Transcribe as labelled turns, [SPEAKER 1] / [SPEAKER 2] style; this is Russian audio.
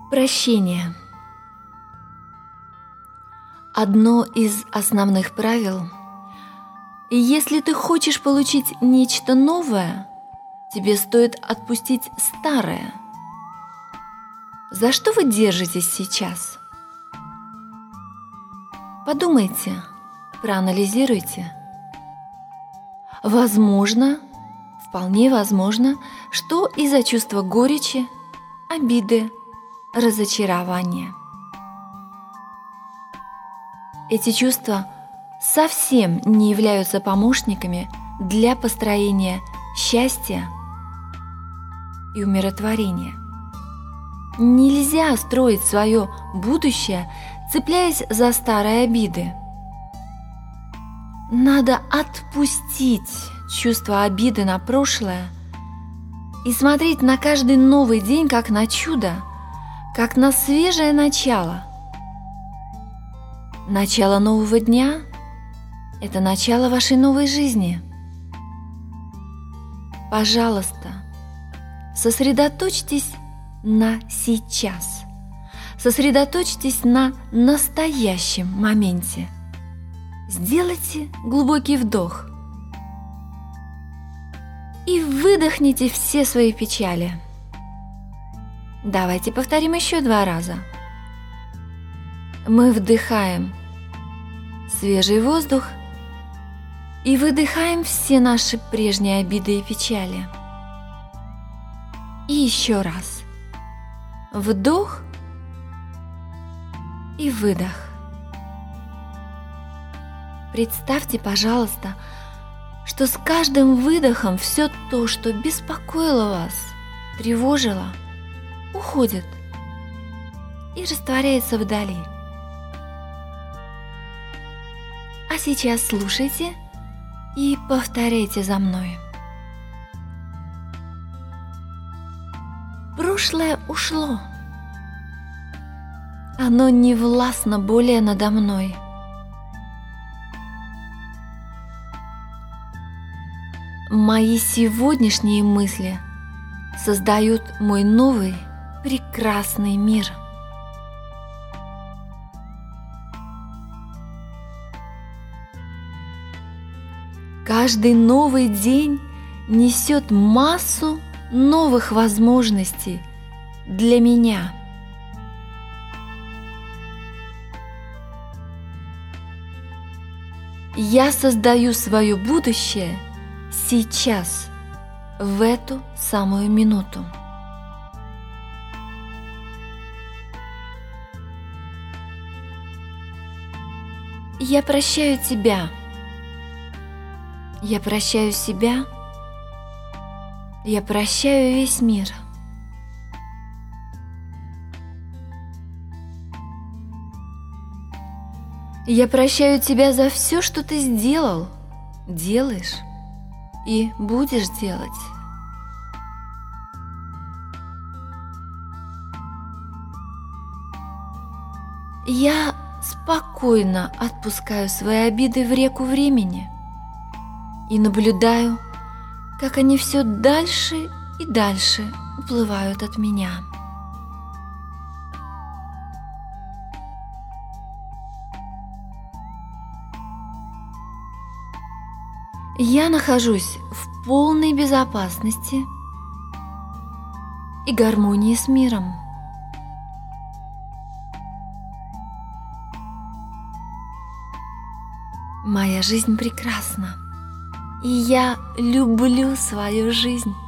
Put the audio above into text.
[SPEAKER 1] Прощение. Одно из основных правил. Если ты хочешь получить нечто новое, тебе стоит отпустить старое. За что вы держитесь сейчас? Подумайте, проанализируйте. Возможно, вполне возможно, что из-за чувства горечи, обиды, разочарования. Эти чувства совсем не являются помощниками для построения счастья и умиротворения. Нельзя строить свое будущее, цепляясь за старые обиды. Надо отпустить чувство обиды на прошлое и смотреть на каждый новый день как на чудо, как на свежее начало. Начало нового дня – это начало вашей новой жизни. Пожалуйста, сосредоточьтесь на сейчас. Сосредоточьтесь на настоящем моменте. Сделайте глубокий вдох и выдохните все свои печали. Давайте повторим еще 2 раза. Мы вдыхаем свежий воздух и выдыхаем все наши прежние обиды и печали. И еще раз. Вдох и выдох. Представьте, пожалуйста, что с каждым выдохом все то, что беспокоило вас, тревожило, уходит и растворяется вдали. А сейчас слушайте и повторяйте за мной. Прошлое ушло. Оно не властно более надо мной. Мои сегодняшние мысли создают мой новый прекрасный мир. Каждый новый день несет массу новых возможностей для меня. Я создаю свое будущее сейчас, в эту самую минуту. Я прощаю тебя. Я прощаю себя. Я прощаю весь мир. Я прощаю тебя за все, что ты сделал, делаешь и будешь делать. Я спокойно отпускаю свои обиды в реку времени и наблюдаю, как они все дальше и дальше уплывают от меня. Я нахожусь в полной безопасности и гармонии с миром. Моя жизнь прекрасна, и я люблю свою жизнь.